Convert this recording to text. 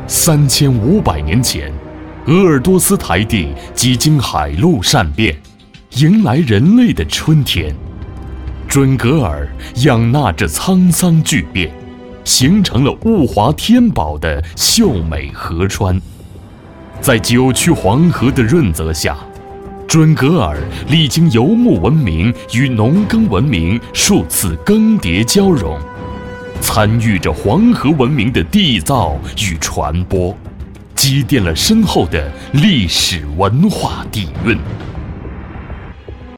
3500年前，鄂尔多斯台地几经海陆善变，迎来人类的春天。准噶尔养纳着沧桑巨变，形成了物华天宝的秀美河川。在九曲黄河的润泽下，准噶尔历经游牧文明与农耕文明数次更迭交融，参与着黄河文明的缔造与传播，积淀了深厚的历史文化底蕴。